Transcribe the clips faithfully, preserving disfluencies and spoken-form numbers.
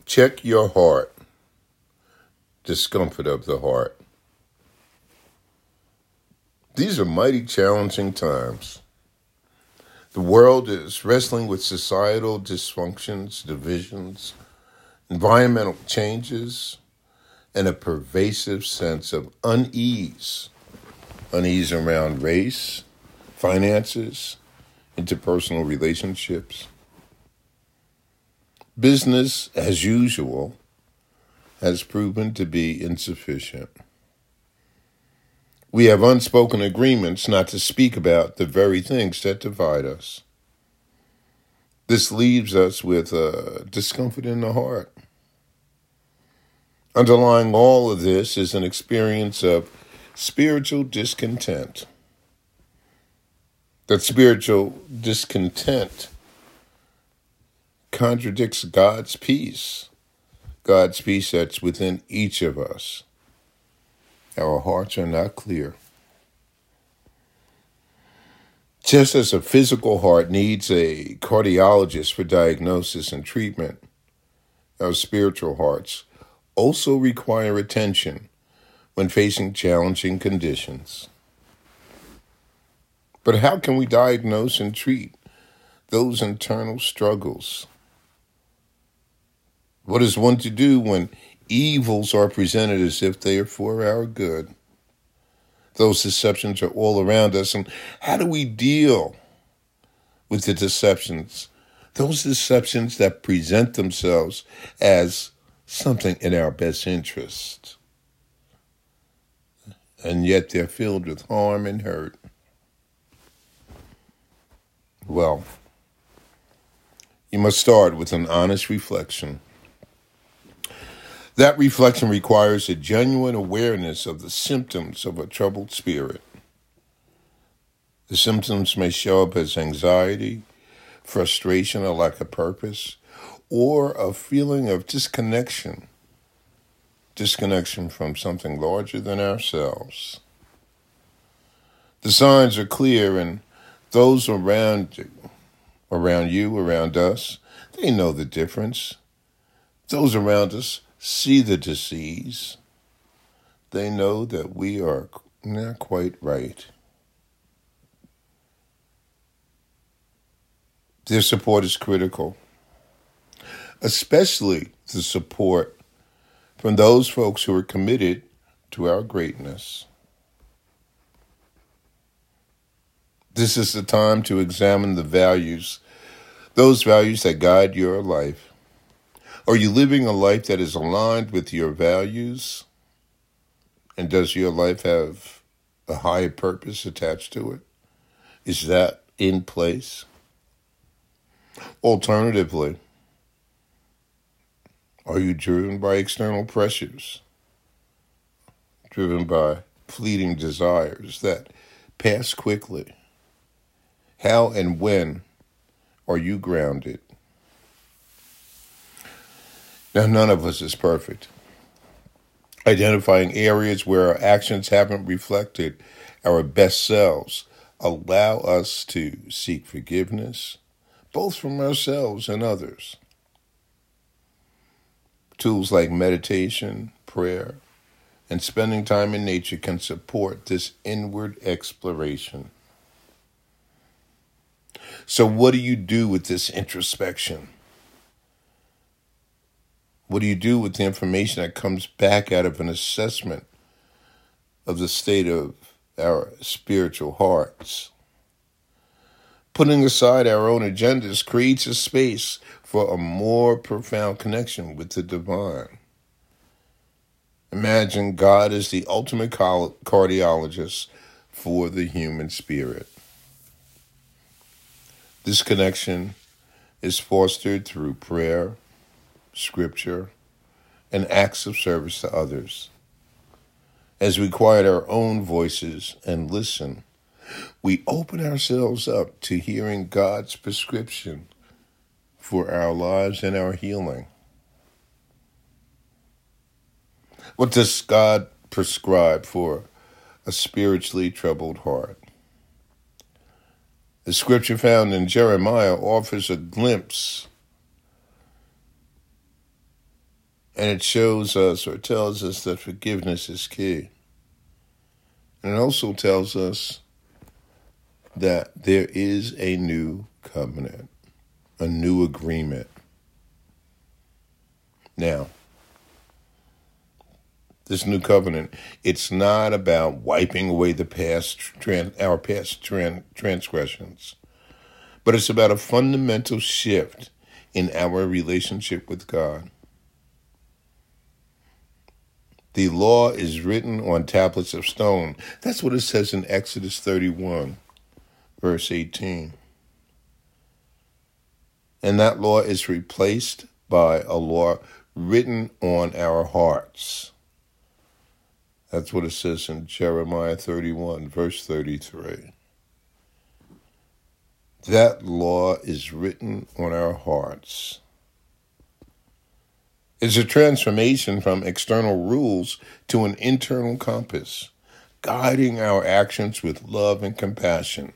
Check your heart. Discomfort of the heart. These are mighty challenging times. The world is wrestling with societal dysfunctions, divisions, environmental changes, and a pervasive sense of unease. Unease around race, finances, interpersonal relationships. Business, as usual, has proven to be insufficient. We have unspoken agreements not to speak about the very things that divide us. This leaves us with uh, discomfort in the heart. Underlying all of this is an experience of spiritual discontent. That spiritual discontent contradicts God's peace, God's peace that's within each of us. Our hearts are not clear. Just as a physical heart needs a cardiologist for diagnosis and treatment, our spiritual hearts also require attention when facing challenging conditions. But how can we diagnose and treat those internal struggles? What is one to do when evils are presented as if they are for our good? Those deceptions are all around us, and how do we deal with the deceptions? Those deceptions that present themselves as something in our best interest, and yet they're filled with harm and hurt. Well, you must start with an honest reflection. That reflection requires a genuine awareness of the symptoms of a troubled spirit. The symptoms may show up as anxiety, frustration, a lack of purpose, or a feeling of disconnection, disconnection from something larger than ourselves. The signs are clear, and those around you, around you, around us, they know the difference. Those around us see the disease. They know that we are not quite right. Their support is critical, especially the support from those folks who are committed to our greatness. This is the time to examine the values, those values that guide your life. Are you living a life that is aligned with your values? And does your life have a higher purpose attached to it? Is that in place? Alternatively, are you driven by external pressures? Driven by fleeting desires that pass quickly? How and when are you grounded? Now, none of us is perfect. Identifying areas where our actions haven't reflected our best selves allow us to seek forgiveness, both from ourselves and others. Tools like meditation, prayer, and spending time in nature can support this inward exploration. So what do you do with this introspection? What do you do with the information that comes back out of an assessment of the state of our spiritual hearts? Putting aside our own agendas creates a space for a more profound connection with the divine. Imagine God as the ultimate cardiologist for the human spirit. This connection is fostered through prayer, scripture, and acts of service to others. As we quiet our own voices and listen, we open ourselves up to hearing God's prescription for our lives and our healing. What does God prescribe for a spiritually troubled heart? The scripture found in Jeremiah offers a glimpse And it shows us or tells us that forgiveness is key. And it also tells us that there is a new covenant, a new agreement. Now, this new covenant, it's not about wiping away the past, trans, our past trans, transgressions, but it's about a fundamental shift in our relationship with God. The law is written on tablets of stone. That's what it says in Exodus thirty-one, verse eighteen. And that law is replaced by a law written on our hearts. That's what it says in Jeremiah thirty-one, verse thirty-three. That law is written on our hearts. It's a transformation from external rules to an internal compass, guiding our actions with love and compassion.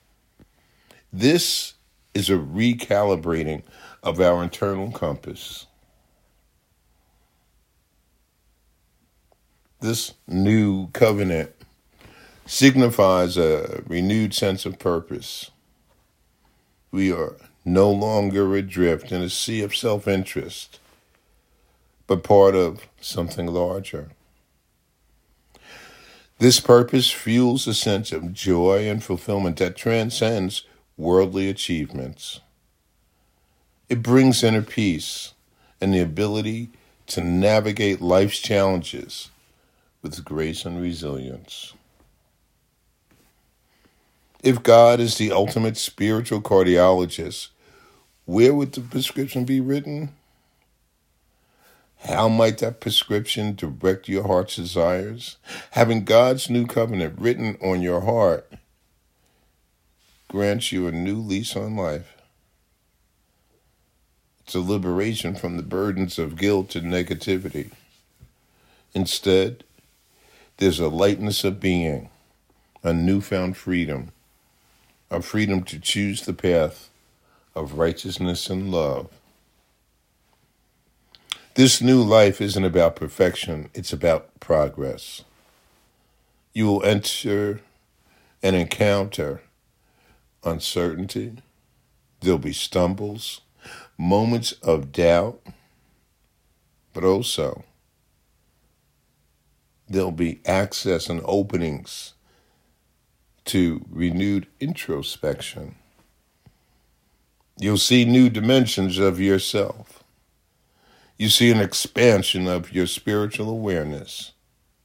This is a recalibrating of our internal compass. This new covenant signifies a renewed sense of purpose. We are no longer adrift in a sea of self-interest, but part of something larger. This purpose fuels a sense of joy and fulfillment that transcends worldly achievements. It brings inner peace and the ability to navigate life's challenges with grace and resilience. If God is the ultimate spiritual cardiologist, where would the prescription be written? How might that prescription direct your heart's desires? Having God's new covenant written on your heart grants you a new lease on life. It's a liberation from the burdens of guilt and negativity. Instead, there's a lightness of being, a newfound freedom, a freedom to choose the path of righteousness and love. This new life isn't about perfection, it's about progress. You will enter and encounter uncertainty. There'll be stumbles, moments of doubt, but also there'll be access and openings to renewed introspection. You'll see new dimensions of yourself. You see an expansion of your spiritual awareness.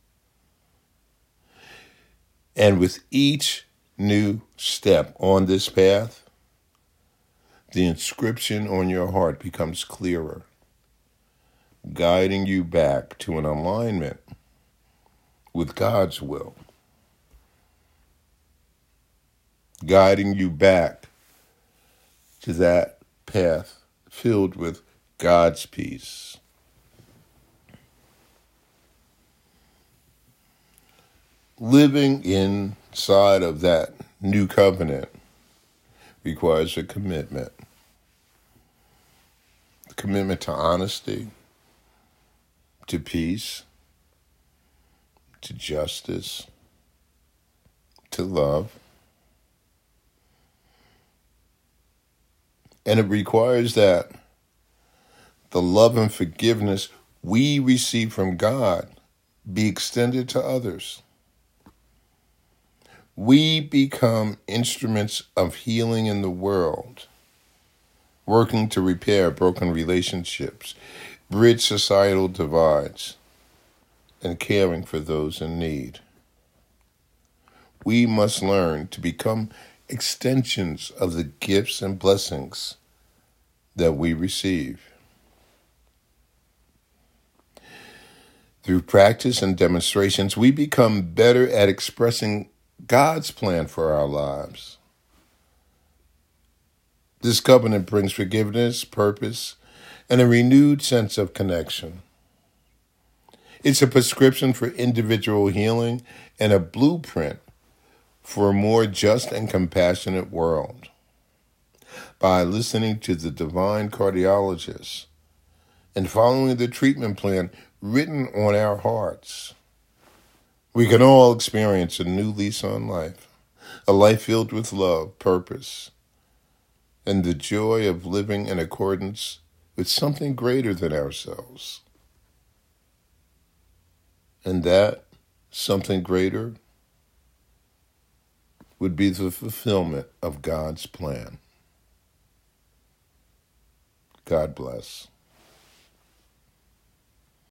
And with each new step on this path, the inscription on your heart becomes clearer, guiding you back to an alignment with God's will, guiding you back to that path filled with God's peace. Living inside of that new covenant requires a commitment. A commitment to honesty, to peace, to justice, to love. And it requires that the love and forgiveness we receive from God be extended to others. We become instruments of healing in the world, working to repair broken relationships, bridge societal divides, and caring for those in need. We must learn to become extensions of the gifts and blessings that we receive. Through practice and demonstrations, we become better at expressing God's plan for our lives. This covenant brings forgiveness, purpose, and a renewed sense of connection. It's a prescription for individual healing and a blueprint for a more just and compassionate world. By listening to the divine cardiologist and following the treatment plan written on our hearts, we can all experience a new lease on life, a life filled with love, purpose, and the joy of living in accordance with something greater than ourselves. And that something greater would be the fulfillment of God's plan. God bless.